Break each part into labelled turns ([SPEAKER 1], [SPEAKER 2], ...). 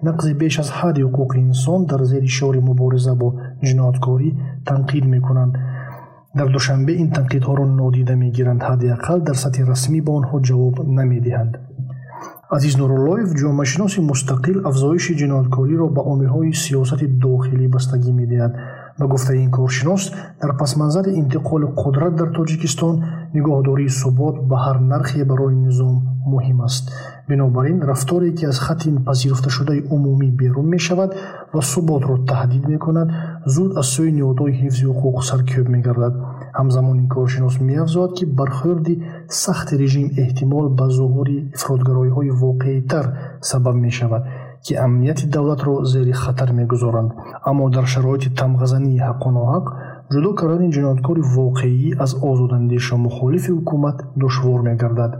[SPEAKER 1] نقض بیش از حد حقوق انسان در زیر شعار مبارزه با جنایتکاری تنقید میکنند. در دوشنبه این تنقیدها را نادیده میگیرند، حداقل در سطح رسمی به آنها جواب نمیدهند. عزیز نوراللهیف، جامعه شناس مستقل، افزایش جنایتکاری را به عامل‌های سیاست داخلی بستگی می‌دهد. به گفته این کارشناس، در پس منظر انتقال قدرت در تاجیکستان، نگاهداری ثبات به هر نرخی برای نظام مهم است. بنابراین رفتاری که از خط پذیرفته شده عمومی بیرون می شود و ثبات را تهدید می کند، زود از سوی نهادهای حفظ حقوق سرکوب می گردد. همزمان این کارشناس می افزاید که برخورد سخت رژیم احتمال به ظهور افراطگرایی‌های واقعی‌تر سبب می شود که امنیت دولت را زیر خطر می‌گذارند. اما در شرایط تمغزنی حق و ناحق، جدا کردن جنایتکار واقعی از آزاداندیش و مخالف حکومت دشوار می‌گردد.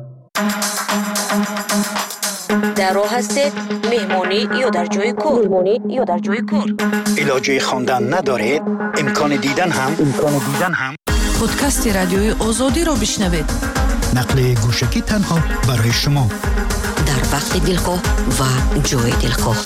[SPEAKER 2] در راه هستید، مهمانی یا در جای کار.
[SPEAKER 3] علاجه خواندن ندارید، امکان دیدن هم.
[SPEAKER 4] پادکست رادیوی آزادی را بشنوید.
[SPEAKER 3] نقل گوشکی تنها برای شما.
[SPEAKER 2] در وقت دلخواه و جای دلخواه.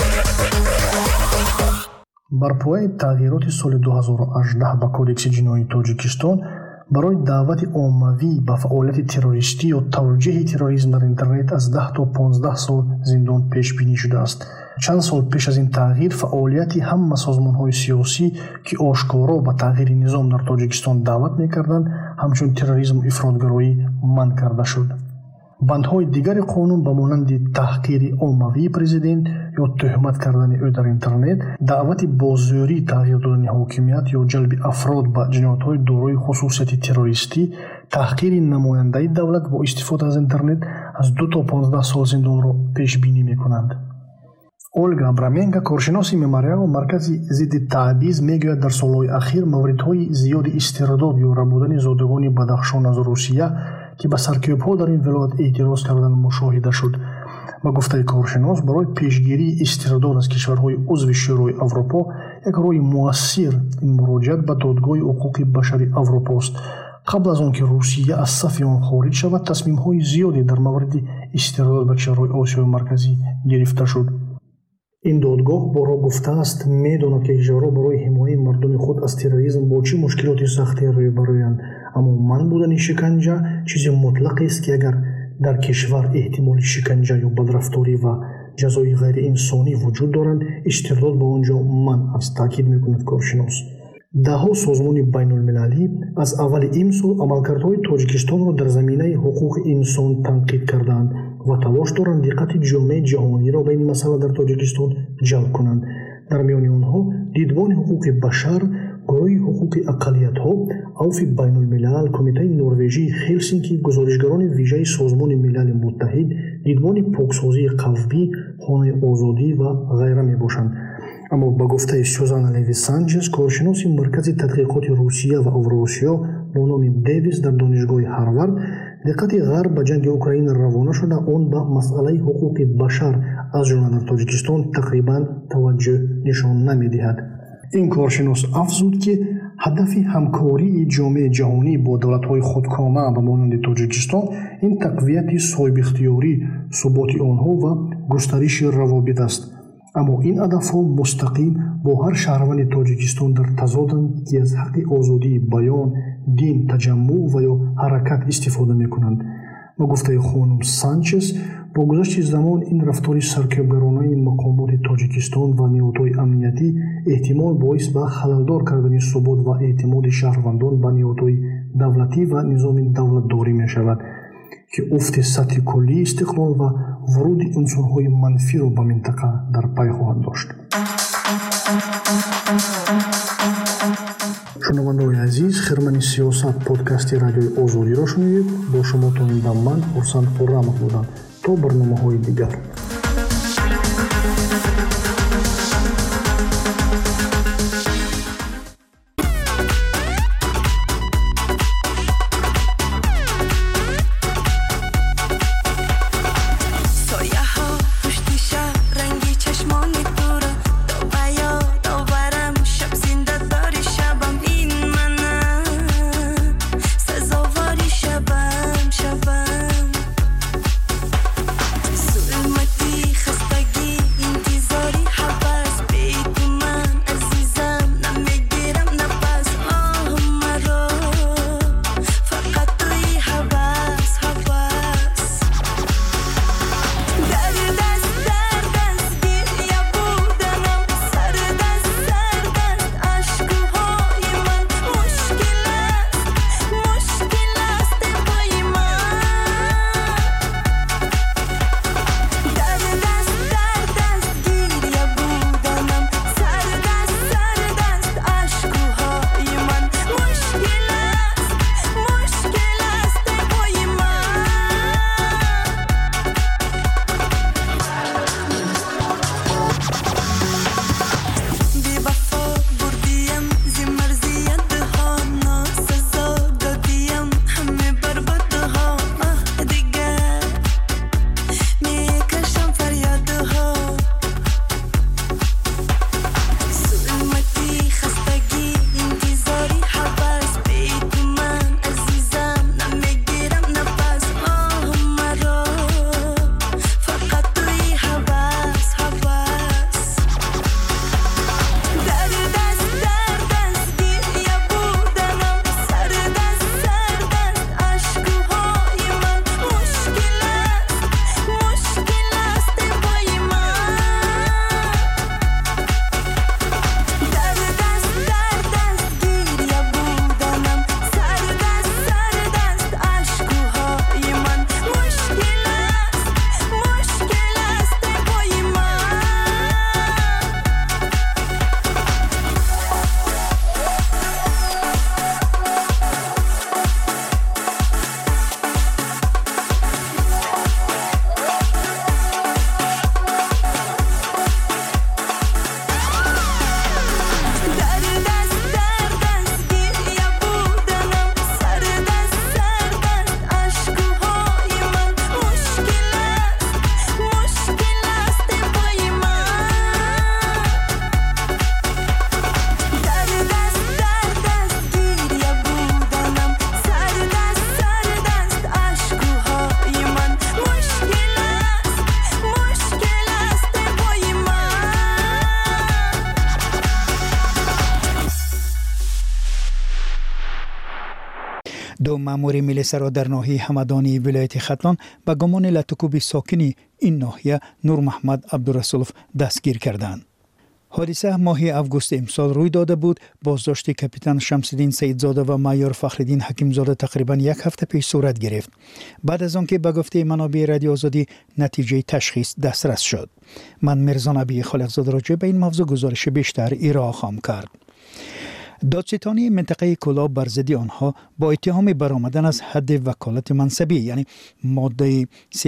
[SPEAKER 1] بر پایه تغییرات سال 2018 به کودکس جنایی تاجیکستان برای دعوت عمومی به فعالیت تروریستی یا توجیه تروریسم در اینترنت از 10 تا 15 سال زندان پیش بینی شده است. چند سال پیش از این تغییر فعالیت همه سازمان‌های سیاسی که آشکارا به تغییر نظام در تاجیکستان دعوت می‌کردند، همچون تروریسم و افراطگرایی منع کرده شد. بندهای دیگر قانون به مانند تحقیر عمومی پرزیدنت یا تهمت کردن او در اینترنت، دعوت با زوری تغییر دادن حاکمیت یا جلب افراد به جنایت‌های دارای خصوصیت تروریستی، تحقیر نماینده دولت با استفاده از اینترنت از 2 تا 15 سال زندان را پیش بینی می‌کنند. اولگا ابرامینگا، کارشناس مماریا و مرکز ضد تبعیض، میگوید در سالهای اخیر موردهای زیاد استرداد یا ربودن زادگان بدخشان از روسیه که به سرکوب‌ها در این ولایت اعتراض کردن مشاهده شد. با گفته کارشناس، برای پیشگیری استرداد از کشورهای عضو شورای اروپا یک راه مؤثر این مراجعت به دادگاه حقوق بشری اروپا است. قبل از آنکه روسیه از صف آن خارج شود، تصمیم‌های زیادی در مورد استرداد به کشورهای آسیای مرکزی گرفته شد. این دادگاه بارها گفته است می‌داند که کشورها برای حمایت مردم خود از تروریسم با چه مشکلات سختی روبرویند، اما منع بودن شکنجه چیزی مطلق است که اگر در کشور احتمال شکنجه یا بدرفتاری و جزای غیر انسانی وجود دارند، استرداد به آنجا منع است، تاکید می‌کند کارشناس. ده‌ها سازمان بین‌المللی از اول امسال عملکردهای تاجیکستان را در زمینه حقوق انسان تنقید کردند و تلاش دارند دقت جامعه جهانی را به این مسئله در تاجیکستان جلب کنند. در میان آنها دیدبان حقوق بشر، گروه حقوق اقلیت‌ها، عفو بین‌الملل، کمیته نروژی هلسینکی، گزارشگران ویژه سازمان ملل متحد، دیدبان پاکسازی قلبی، خانه آزادی و غیره میباشند. اما با گفته سوزانا لیوی سانچز، کارشناس مرکز تحقیقات روسیه و اوراسیا با نام دیویس در دانشگاه هاروارد، دقت غرب به جنگ اوکراین روانه شده آن به مسئله حقوق بشر از جمله در تاجیکستان تقریبا توجه نشان نمی‌دهد. این کارشناس افزود که هدف همکاری جامعه جهانی با دولت‌های خودکامه به مانند تاجیکستان این تقویت صاحب اختیاری، ثبات آنها و گسترش روابط است. اما این هدف‌ها مستقیم با هر شهروند تاجیکستان در تضادند که از حق آزادی بیان، دین، تجمع و یا حرکت استفاده می‌کنند. با گفته خانم سانچز، با گذشت زمان این رفتار سرکوبگرانه مقامات تاجیکستان و نهادهای امنیتی احتمال باعث به خللدار کردن ثبات و اعتماد شهروندان به نهادهای دولتی و نظام دولتداری می‌شود که افت سطح کلی استقلال و ورود عنصرهای منفی را به منطقه در پی خواهد داشت. شنوندگان عزیز، خرمن سیاست پادکست رادیوی آزادی را شنیدید. با شما تا این دم من حسین خرم بودم. تا برنامه‌های دیگر.
[SPEAKER 5] My
[SPEAKER 3] دو مأمور میلیسا را در ناحیه همدانی ولایت ختلان به گمان لطکوب ساکنی این ناحیه نور محمد عبدالرسولف دستگیر کردند. حادثه ماه اوگوست امسال روی داده بود. بازداشت کاپیتان شمس‌الدین سیدزاده و مایور فخرالدین حکیمزاده تقریبا یک هفته پیش صورت گرفت بعد از آنکه به گفته منابع رادیو آزادی نتیجه تشخیص دسترس شد. من مرزا نبی خالقزاده راجع به این موضوع گزارش بیشتر ارائه خواهم کرد. دادستانی منطقه کلاب بر ضد آنها با اتهام برآمدن از حد وکالت منصبی یعنی ماده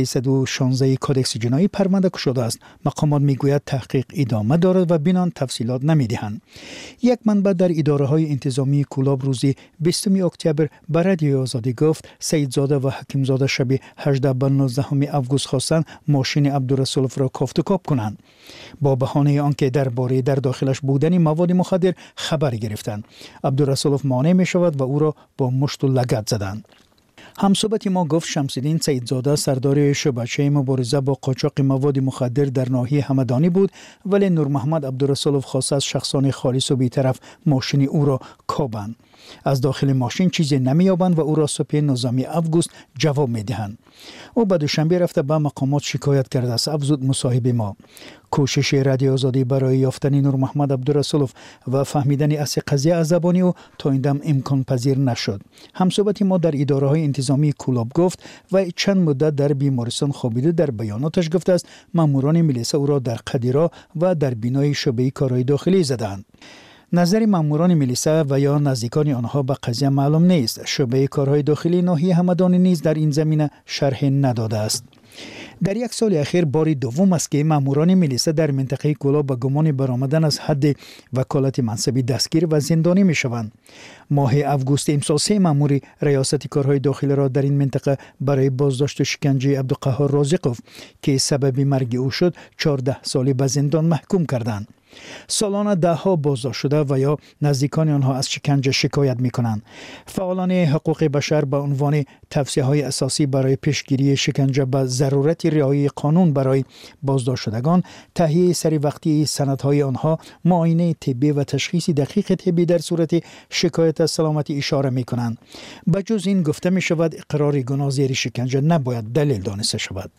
[SPEAKER 3] 316 کدکس جنایی پرونده گشوده است. مقامات میگوید تحقیق ادامه دارد و بنان تفصیلات نمیدهند. یک منبع در اداره های انتظامی کلاب روزی 20 اکتبر به رادیو آزادی گفت سیدزاده و حکیمزاده شب 18 به 19 اوگوست خواستند ماشین عبدالرسولف را کافت و کاب کنند با بهانه آنکه درباره در داخلش بودن مواد مخدر خبر گرفتند. عبدالرسولف مانع می شود و او را با مشت و لگد زدند. همصحبت ما گفت شمس‌الدین سیدزاده سردار شبکه مبارزه با قاچاق مواد مخدر در ناحیه همدانی بود ولی نور محمد عبدالرسولف خواست از شخصان خالص و بی‌طرف ماشین او را کابند. از داخل ماشین چیزی نمی‌یابند و او را صبح 19 اوگوست جواب می‌دهند. او به دوشنبه رفته به مقامات شکایت کرده است. افزود مصاحب ما کوشش رادیو آزادی برای یافتن نور محمد عبدالرسولف و فهمیدن اصل قضیه از زبان او تا این دم امکان پذیر نشد. همصحبت ما در اداره های انتظامی کلاب گفت و چند مدت در بیمارستان خوابیده. در بیاناتش گفته است ماموران میلیسا او را در قدیرا و در بینای شعبه کارهای داخلی زدند. نظر ماموران میلیسا و یا نزدیکان آنها به قضیه معلوم نیست. شعبه کارهای داخلی ناحیه همدانی نیز در این زمینه شرح نداده است. در یک سال اخیر بار دوم است که ماموران میلیسا در منطقه کلاب به گمان برآمدن از حد وکالت منصبی دستگیر و زندانی می شوند. ماه اوگوست امسال 3 مامور ریاست کارهای داخلی را در این منطقه برای بازداشت و شکنجه عبدالقهار رازقوف که سبب مرگ او شد 14 سالی به زندان محکوم کردند. سالانه دهها بازداشت شده و یا نزدیکان آنها از شکنجه شکایت می‌کنند. فعالان حقوق بشر به عنوان توصیه‌های اساسی برای پیشگیری شکنجه به ضرورت رعایت قانون برای بازداشت شدگان، تهیه سری وقتی سندهای آنها، معاینه طبی و تشخیص دقیق طبی در صورت شکایت از سلامتی اشاره می‌کنند. بجز این گفته می‌شود اقرار گناه زیر شکنجه نباید دلیل دانسته شود.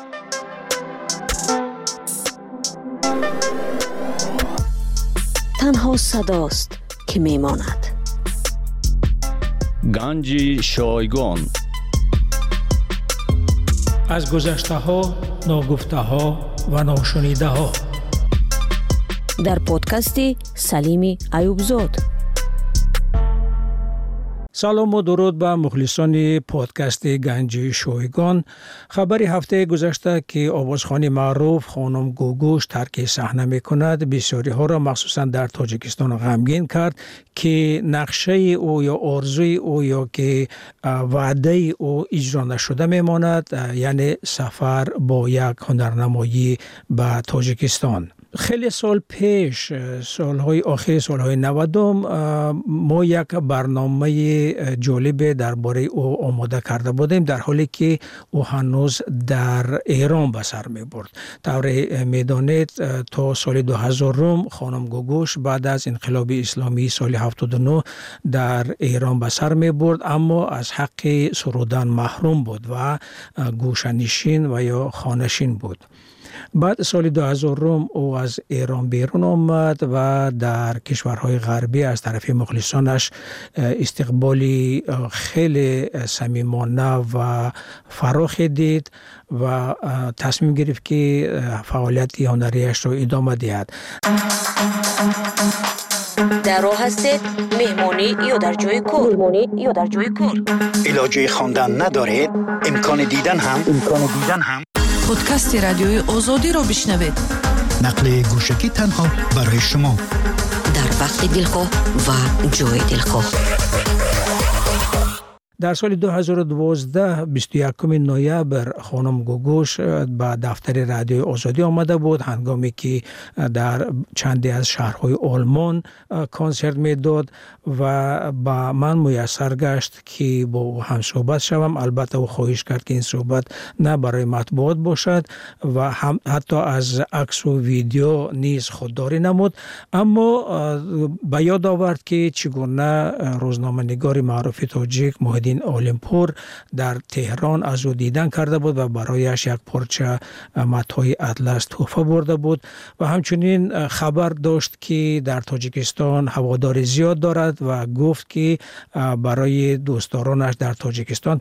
[SPEAKER 2] تنها صداست که میماند.
[SPEAKER 5] گنج شایگان
[SPEAKER 6] از گذشته ها، ناگفته ها و ناشنیده ها
[SPEAKER 2] در پادکستی سلیمی ایوبزاد.
[SPEAKER 6] سلام و درود به مخلصان پادکست گنج شایگان. خبری هفته گذشته که آوازخوان معروف خانم گوگوش ترک صحنه میکند بسیاری ها را مخصوصا در تاجیکستان غمگین کرد که نقشه او یا آرزوی او یا که وعده او اجرا نشده میماند، یعنی سفر با یک هنرنمایی به تاجیکستان. خیلی سال پیش، سالهای آخر سالهای 90 ما یک برنامه جالب درباره او آماده کرده بودیم، در حالی که او هنوز در ایران به سر می برد. طور میدانید تا سال 2000 خانم گوگوش بعد از انقلاب اسلامی سال 79 در ایران به سر می برد، اما از حق سرودن محروم بود و گوشه‌نشین و یا خانه‌نشین بود. بعد سال 2000 او از ایران بیرون آمد و در کشورهای غربی از طرف مخلصانش استقبالی خیلی صمیمانه و فراخی دید و تصمیم گرفت که فعالیت هنریش را ادامه دهد.
[SPEAKER 2] در راه هستید مهمانی یا در جای کار.
[SPEAKER 3] علاجه خواندن ندارید؟ امکان دیدن هم
[SPEAKER 4] پادکست رادیوی آزادی رو بشنوید.
[SPEAKER 3] نقل گوشکی تنها برای شما
[SPEAKER 2] در وقت دلخواه و جای دلخواه.
[SPEAKER 6] در سال 2012 21 نوامبر خانم گوگوش به دفتر رادیوی آزادی آمده بود هنگامی که در چندی از شهرهای آلمان کنسرت میداد و با من میسر گشت که با او هم صحبت شوم. البته او خواهش کرد که این صحبت نه برای مطبوعات باشد و هم حتی از عکس و ویدیو نیز خودداری نمود، اما به یاد آورد که چگونه روزنامه‌نگار معروف تاجیک محمد محیدین اولمپور در تهران از او دیدن کرده بود و برایش یک پارچه متاع اطلس تحفه برده بود و همچنین خبر داشت که در تاجیکستان هوادار زیاد دارد و گفت که برای دوستدارانش در تاجیکستان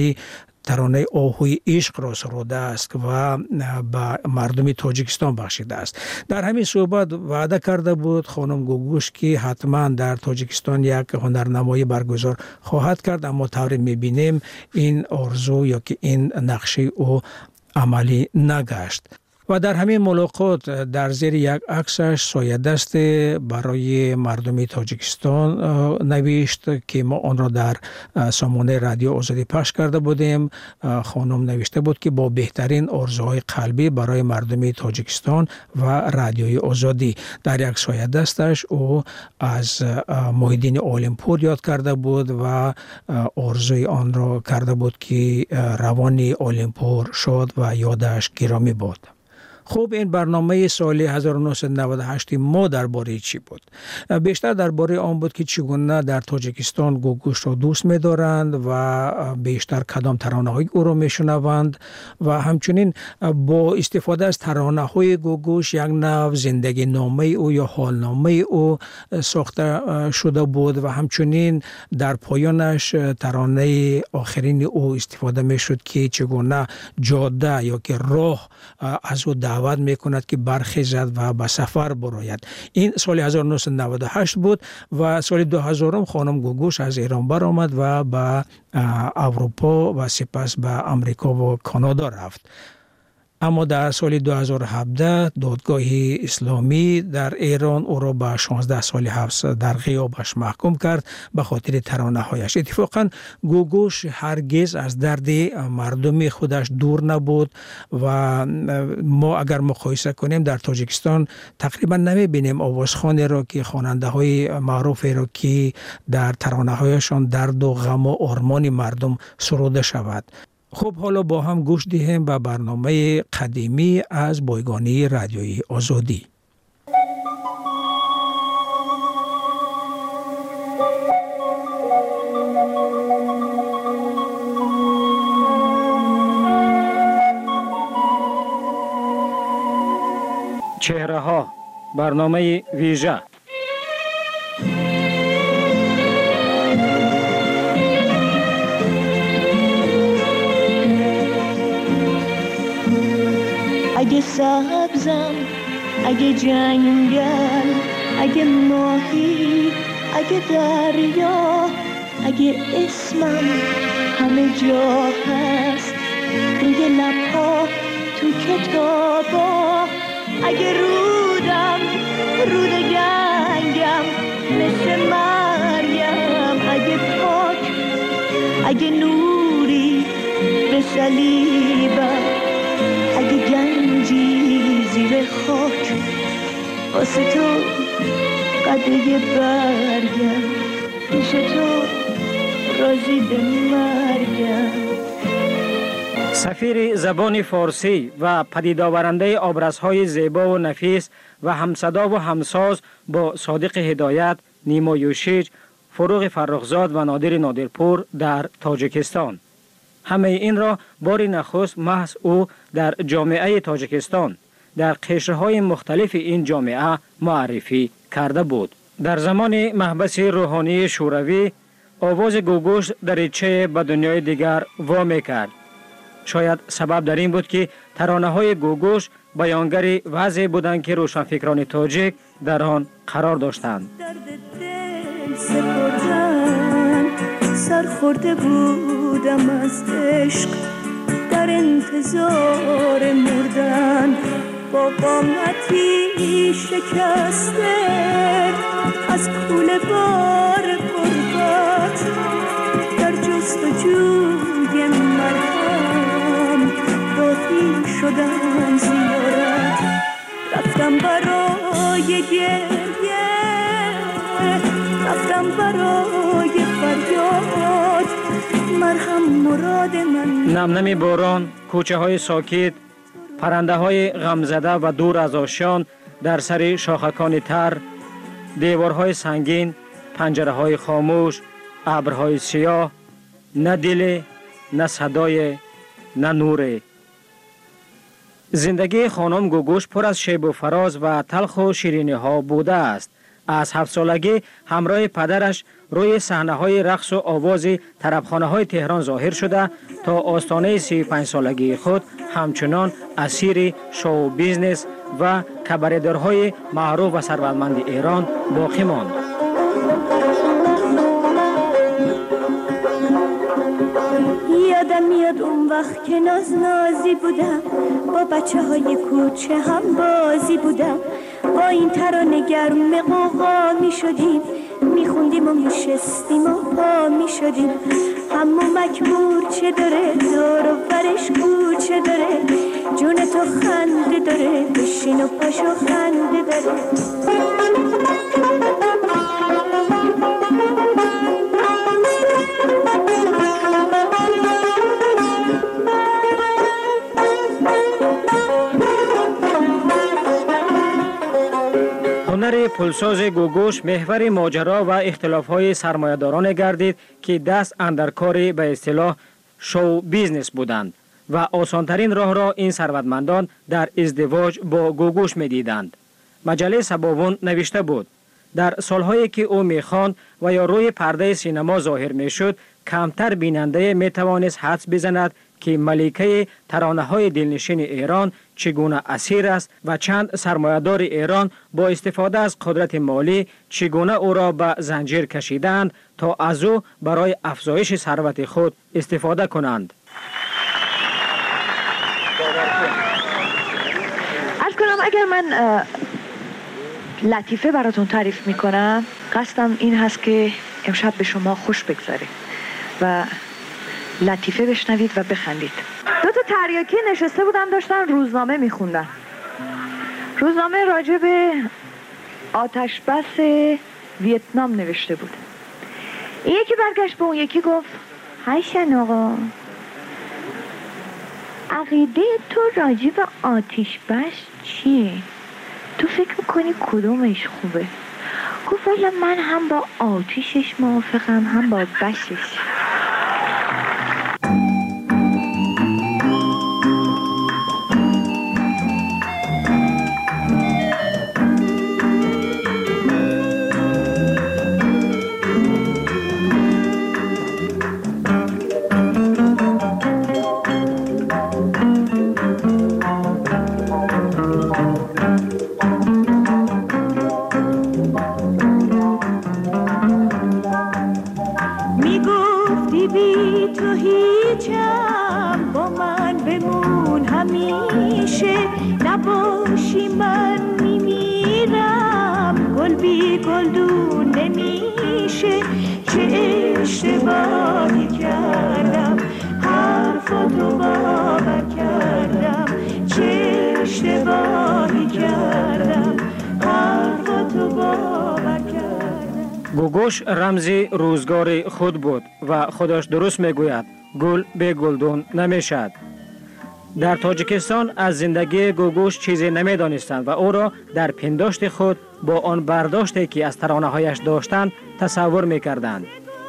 [SPEAKER 6] ترانه آهوی عشق را سروده است و به مردم تاجیکستان بخشیده است. در همین صحبت وعده کرده بود خانم گوگوش که حتما در تاجیکستان یک هنرنمایی برگزار خواهد کرد، اما طوری میبینیم این آرزو یا که این نقشه او عملی نگشت. و در همین ملاقات در زیر یک عکسش سایه دست برای مردم تاجیکستان نوشت که ما آن را در سامانه رادیو آزادی پخش کرده بودیم. خانم نوشته بود که با بهترین آرزوهای قلبی برای مردم تاجیکستان و رادیوی آزادی. در یک سایه دستش او از محیدین اولمپور یاد کرده بود و آرزوی آن را کرده بود که روان اولمپور شد و یادش گرامی بود. خوب، این برنامه سال 1998 ما درباره چی بود؟ بیشتر درباره آن بود که چگونه در تاجیکستان گوگوش را دوست می‌دارند و بیشتر کدام ترانه‌های او را می‌شنوند و همچنین با استفاده از ترانه‌های گوگوش یک نوع زندگی نامه او یا حالنامه او ساخته شده بود و همچنین در پایانش ترانه آخرین او استفاده می‌شد که چگونه جاده یا که راه از او دعوت میکند که برخیزد و به سفر براید. این سال 1998 بود و سال 2000 خانم گوگوش از ایران برآمد و به اروپا و سپس به امریکا و کانادا رفت. اما در سال 2017 دادگاه اسلامی در ایران او را به 16 سال حبس در غیابش محکوم کرد به خاطر ترانه‌هایش. اتفاقا گوگوش هرگز از درد مردم خودش دور نبود و ما اگر مقایسه کنیم در تاجیکستان تقریبا نمی‌بینیم آوازخوانی را که خواننده‌های معروفی را که در ترانه‌هایشان درد و غم و آرمان مردم سروده شود. خب حالا با هم گوش دهیم به برنامه قدیمی از بایگانی رادیویی آزادی. چهره ها، برنامه ویژه.
[SPEAKER 7] اگه سبزم، اگه جنگل، اگه ماهی، اگه دریا، اگه اسمم همه جا هست روی لبها تو کتابا، اگه رودم رود گنگم مثل مریم، اگه پاک، اگه نوری به صلیبم، اگه گنجی زیر خاک واسه تو قده برگم، پیش تو راضی به مرگم.
[SPEAKER 6] سفیر زبان فارسی و پدید آورنده آبرزهای زیبا و نفیس و همصدا و همساز با صادق هدایت، نیما یوشیج، فروغ فرخزاد و نادر نادرپور در تاجیکستان. همه این را بار نخست محض او در جامعه تاجیکستان در قشرهای مختلف این جامعه معرفی کرده بود. در زمان محبس روحانی شوروی آواز گوگوش دریچه به دنیای دیگر وامی کرد. شاید سبب در این بود که ترانه‌های گوگوش بیانگر وضعی بودند که روشنفکران تاجیک در آن قرار داشتند.
[SPEAKER 7] سرخورده بودم از عشق در انتظار مردن، با قامتی شکسته از کوله بار غربت، در جستجوی مرهم راهی شدم زیارت، رفتم برای گریه، رفتم برای فریاد، مرهم مراد من.
[SPEAKER 6] نمنمی باران، کوچه های ساکت، پرنده های غمزده و دور از آشیان در سر شاخکان تر، دیوارهای سنگین، پنجره های خاموش، ابرهای سیاه، نه دل، نه صدای، نه نور. زندگی خانم گوگوش پر از شیب و فراز و تلخ و شیرینی ها بوده است. از 7 سالگی همراه پدرش روی صحنه های رقص و آواز طربخانه های تهران ظاهر شده تا آستانه 35 سالگی خود همچنان اسیر شو بیزنس و کباردرهای معروف و ثروتمند ایران باقی ماند.
[SPEAKER 7] یادم میاد اون وقت که نازی بودم، با بچه های کوچه هم بازی بودم، با این ترانه گرم قوقا می شدیم، می خوندیم و می شستیم و پا می شدیم. همو مکمور چه داره، دور و برش کوچه داره، جون تو خنده داره، بشین و پاشو خنده داره.
[SPEAKER 6] هنر پلساز گوگوش محور ماجرا و اختلاف‌های سرمایه‌داران گردید که دست اندر کار به اصطلاح شو بیزنس بودند و آسانترین راه را این ثروتمندان در ازدواج با گوگوش می‌دیدند. مجله سباوون نوشته بود: در سالهایی که او می‌خواند و یا روی پرده سینما ظاهر می‌شد، کمتر بیننده می‌توانست حدس بزند که ملکه ترانه‌های دلنشین ایران چگونه اسیر است و چند سرمایه‌دار ایران با استفاده از قدرت مالی چگونه او را به زنجیر کشیدند تا از او برای افزایش ثروت خود استفاده کنند.
[SPEAKER 8] عرض کنم اگر من لطیفه براتون تعریف میکنم، قصدم این هست که امشب به شما خوش بگذاره و لطیفه بشنوید و بخندید. 2 تا تریاکی نشسته بودن داشتن روزنامه میخوندن. روزنامه راجع به آتش بس ویتنام نوشته بود. این یکی برگشت به اون یکی گفت: حسن آقا، عقیده تو راجع به آتش بس چیه؟ تو فکر میکنی کدومش خوبه؟ گفت والا من هم با آتیشش موافقم هم با بشش.
[SPEAKER 6] گوگوش رمز روزگار خود بود و خودش درست میگوید: گل به گلدون نمیشد. در تاجیکستان از زندگی گوگوش چیزی نمیدانستند و او را در پنداشت خود با آن برداشتی که از ترانه‌هایش داشتند تصور میکردند.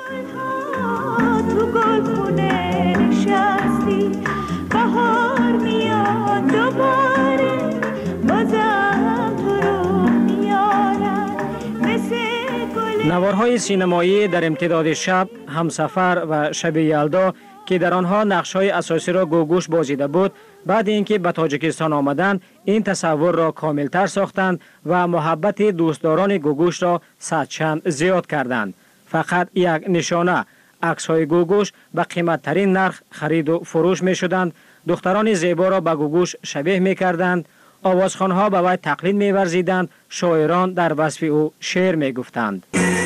[SPEAKER 7] تو گلخونه نشستی، بهار میاد دوباره، بازم تو رو میارم مثل گل.
[SPEAKER 6] نوارهای سینمایی در امتداد شب، همسفر و شب یلدا که در آنها نقش‌های اساسی را گوگوش بازیده بود، بعد اینکه به تاجیکستان آمدند این تصور را کاملتر ساختند و محبت دوستداران گوگوش را صدچند زیاد کردند. فقط یک نشانه، عکس‌های گوگوش به قیمت‌ترین نرخ خرید و فروش می‌شدند. دختران زیبا را به گوگوش شبیه می‌کردند، آوازخوان‌ها به وی تقلید می‌ورزیدند، شاعران در وصف او شعر می‌گفتند.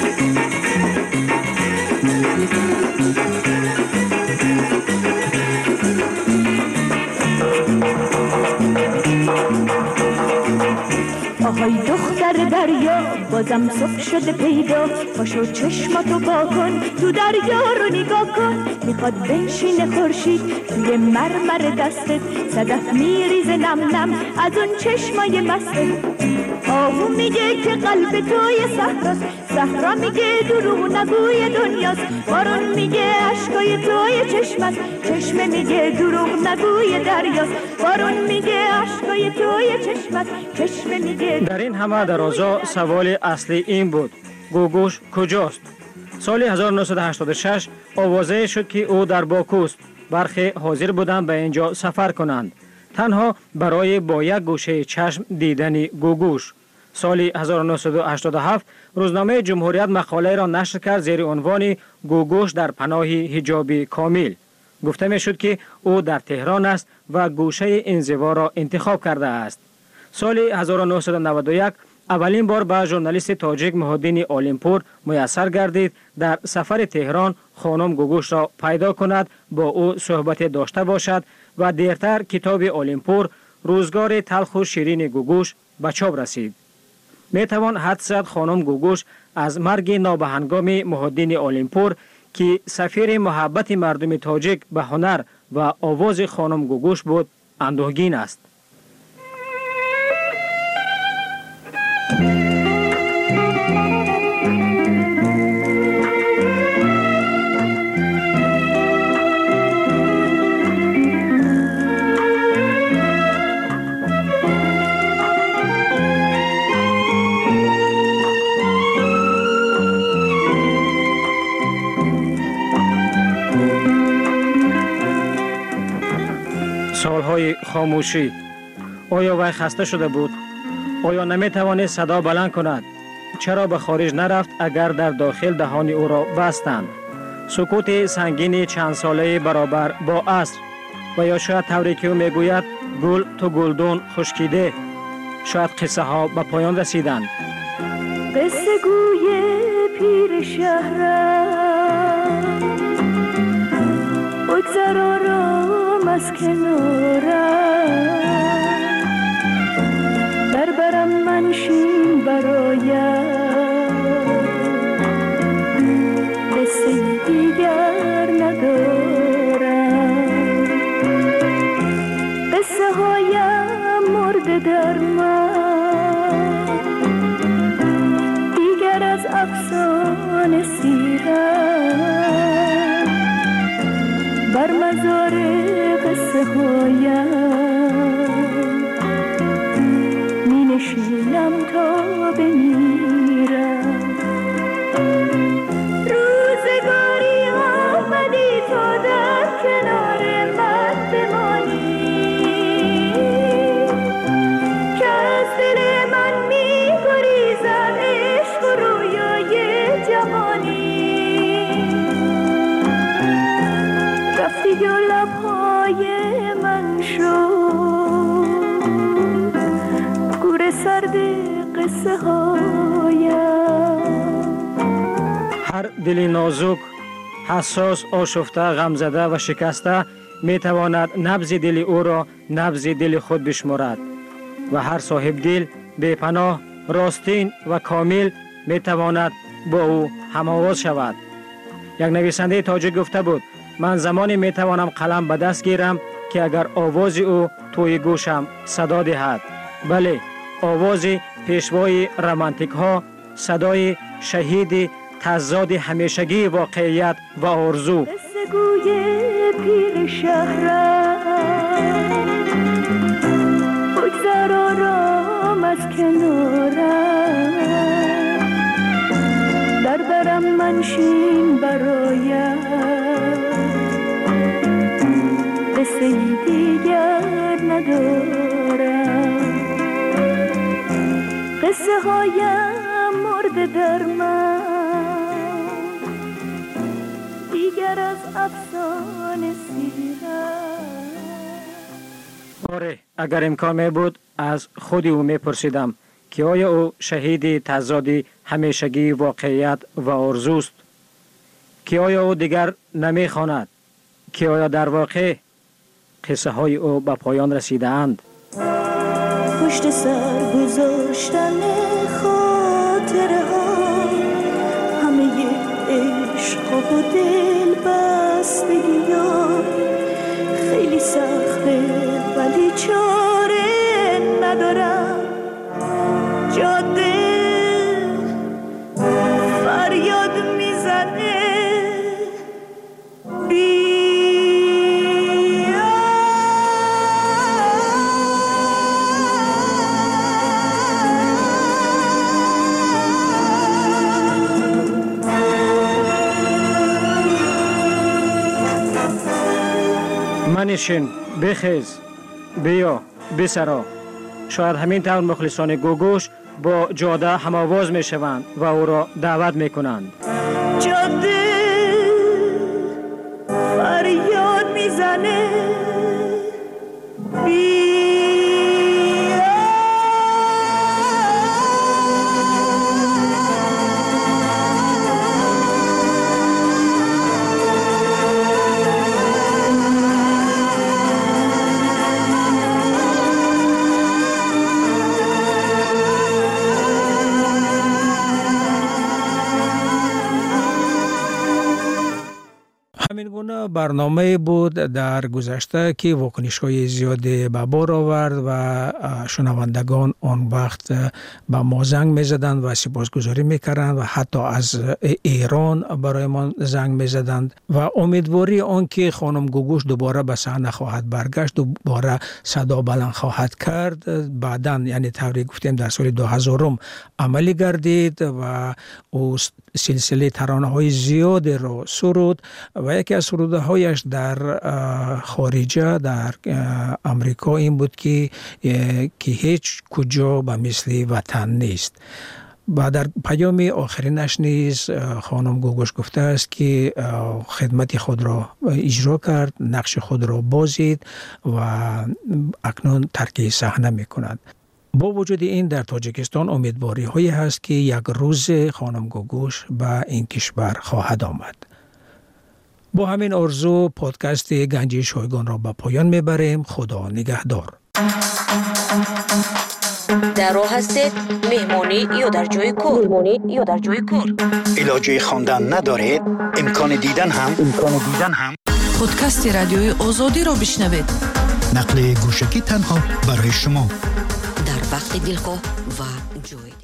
[SPEAKER 7] آهای دختر دریا، بازم صبح شده پیدا، پاشو چشماتو با کن، تو دریا رو نگاه کن. میخواد بنشینه خورشید توی مرمر دستت، صدف میریزه نم نم از اون چشمای مستت. آهو میگه که قلب توی صحراست، صحرا میگه دروغ نگوی دنیاست، بارون میگه اشکای توی چشمت، چشمه میگه دروغ نگوی دریاست، بارون میگه اشکای توی چشمت، چشمه میگه.
[SPEAKER 9] در این همه درازا سوال اصلی این بود: گوگوش کجاست؟ سال 1986 آوازه شد که او در باکوست. برخی حاضر بودند به اینجا سفر کنند، تنها برای با یک گوشه چشم دیدن گوگوش. سال 1987 روزنامه جمهوریت مقاله را نشر کرد زیر عنوان گوگوش در پناه حجاب کامل. گفته می شد که او در تهران است و گوشه انزوا را انتخاب کرده است. سال 1991 اولین بار به ژورنالیست تاجیک محی‌الدین عالمپور میسر گردید در سفر تهران خانم گوگوش را پیدا کند، با او صحبت داشته باشد و دیرتر کتاب عالمپور روزگار تلخ و شیرین گوگوش به چاپ رسید. می توان حدس زد خانم گوگوش از مرگ نابهنگام محی‌الدین عالمپور که سفیر محبت مردم تاجیک به هنر و آواز خانم گوگوش بود اندوهگین است. سالهای خاموشی. آیا وی خسته شده بود؟ آیا نمی توانست صدا بلند کند؟ چرا به خارج نرفت اگر در داخل دهان او را بستند؟ سکوت سنگین چند ساله برابر با عصر، و یا شاید طوری که او میگوید گل تو گلدون خشکیده. شاید قصه ها به پایان رسیدند.
[SPEAKER 7] قصه گوی پیر شهرم، بگذر آرام از کنارم، در برم منشین برایم، قصه دیگر ندارم. قصه هایم مرده در من، دیگر از افسانه سیرم، بر مزار قصه هایم می نشینم تا بمیرم. روزگاری آمدی تا در کنار من بمانی، که از دل من می گریزد عشق و رویای جوانی. رفتی و لبهای من شد گور سرد قصه هایم.
[SPEAKER 9] هر دل نازک، حساس، آشفته، غمزده و شکسته می تواند نبض دل او را نبض دل خود بشمارد و هر صاحب دل بی پناه، راستین و کامل می تواند با او هم‌آواز شود. یک نویسنده تاجیک گفته بود: من زمانی می توانم قلم به دست گیرم که اگر آواز او توی گوشم صدا دهد. بله، آواز پیشوای رمانتیک ها، صدای شهید تضاد همیشگی واقعیت و آرزو.
[SPEAKER 7] قصه گوی پیر شهرم، بگذر آرام از کنارم، در برم منشین برایم، قصه دیگر ندارم. قصه هایم مرده در من، دیگر از افسانه سیرم.
[SPEAKER 9] آره، اگر امکان می بود از خودی او می پرسیدم که آیا او شهید تضاد همیشگی واقعیت و آرزوست؟ که آیا او دیگر نمی خواند؟ که آیا در واقع قصه های او به پایان رسیده اند؟
[SPEAKER 7] پشت سر گذاشتن خاطره ها، همه عشق و دل بستگی ها، خیلی سخته ولی چاره ندارم.
[SPEAKER 9] بنشین، بخیز، بیا، بسرا. شاید همین طور مخلصان گوگوش با جاده هم‌آواز می‌شوند و او را دعوت می‌کنند.
[SPEAKER 7] جاده فریاد میزنه
[SPEAKER 6] همین گونه برنامه بود در گذشته که واکنش‌های زیادی به بار آورد و شنوندگان آن وقت به ما زنگ می‌زدند و سپاسگزاری می‌کردند و حتی از ایران برای ما زنگ می‌زدند و امیدواری آن که خانم گوگوش دوباره به صحنه خواهد برگشت، دوباره صدا بلند خواهد کرد. بعداً یعنی طوری گفتیم در سال 2000 عملی گردید و او سلسله ترانه‌های زیادی را سرود و یکی از سروده‌هایش در خارجه در امریکا این بود که هیچ کجا به مثل وطن نیست. و در پیام آخرینش نیز خانم گوگوش گفته است که خدمت خود را اجرا کرد، نقش خود را بازید و اکنون ترک صحنه می‌کند. با وجود این در تاجیکستان امیدواری هایی هست که یک روز خانم گوگوش به این کشور خواهد آمد. با همین آرزو پادکست گنجی شایگان را به پایان میبریم. خدا نگهدار.
[SPEAKER 2] در راه هستید، مهمانی یا در جای کار.
[SPEAKER 3] علاجه خواندن ندارید؟ امکان دیدن هم
[SPEAKER 4] پادکست رادیوی آزادی را بشنوید.
[SPEAKER 3] نقل گوشکی تنها برای شما
[SPEAKER 2] در وقت دلخواه و جای